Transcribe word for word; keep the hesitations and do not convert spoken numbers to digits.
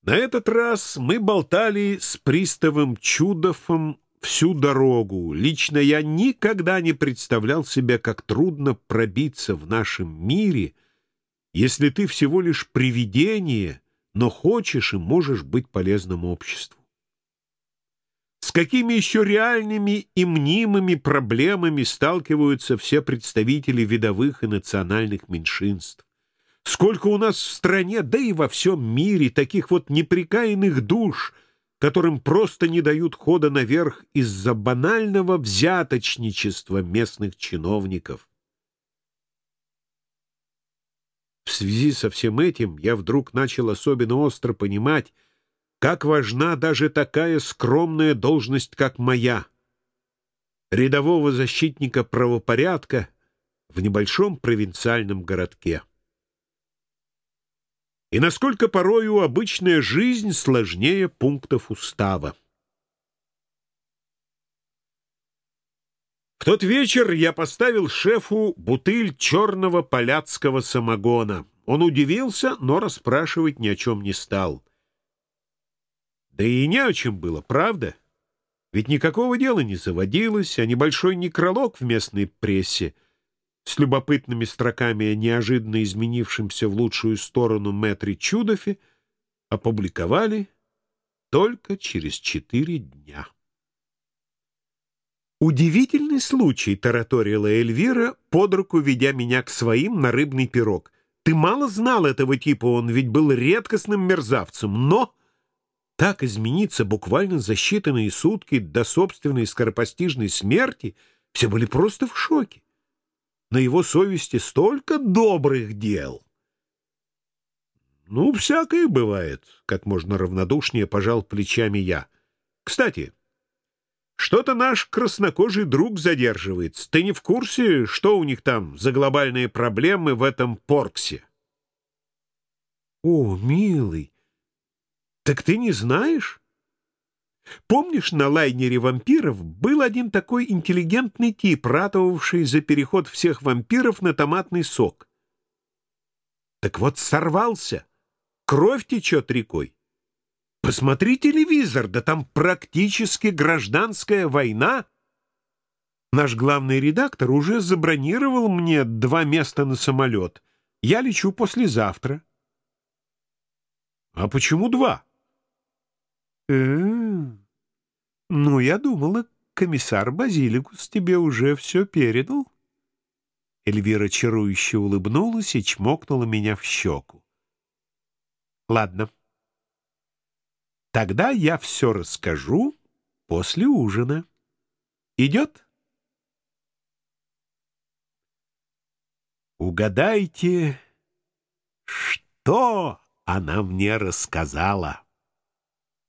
На этот раз мы болтали с приставом Чудовым всю дорогу. Лично я никогда не представлял себе, как трудно пробиться в нашем мире, если ты всего лишь привидение, но хочешь и можешь быть полезным обществу. С какими еще реальными и мнимыми проблемами сталкиваются все представители видовых и национальных меньшинств? Сколько у нас в стране, да и во всем мире, таких вот непрекаянных душ, которым просто не дают хода наверх из-за банального взяточничества местных чиновников. В связи со всем этим я вдруг начал особенно остро понимать, как важна даже такая скромная должность, как моя, рядового защитника правопорядка в небольшом провинциальном городке. И насколько порою обычная жизнь сложнее пунктов устава. В тот вечер я поставил шефу бутыль черного поляцкого самогона. Он удивился, но расспрашивать ни о чем не стал. Да и не о чем было, правда? Ведь никакого дела не заводилось, а небольшой некролог в местной прессе с любопытными строками о неожиданно изменившемся в лучшую сторону мэтре Чудове опубликовали только через четыре дня. «Удивительный случай», — тараторила Эльвира, под руку ведя меня к своим на рыбный пирог. «Ты мало знал этого типа, он ведь был редкостным мерзавцем, но так измениться буквально за считанные сутки до собственной скоропостижной смерти все были просто в шоке. На его совести столько добрых дел». «Ну, всякое бывает», — как можно равнодушнее пожал плечами я. «Кстати, что-то наш краснокожий друг задерживается. Ты не в курсе, что у них там за глобальные проблемы в этом Порксе?» «О, милый, так ты не знаешь? Помнишь, на лайнере вампиров был один такой интеллигентный тип, ратовавший за переход всех вампиров на томатный сок? Так вот сорвался, кровь течет рекой. Посмотри телевизор, да там практически гражданская война. Наш главный редактор уже забронировал мне два места на самолет. Я лечу послезавтра». «А почему два?» «Э-э-э, ну, я думала, комиссар Базиликус тебе уже все передал». Эльвира чарующе улыбнулась и чмокнула меня в щеку. «Ладно, тогда я все расскажу после ужина. Идет?» Угадайте, что она мне рассказала.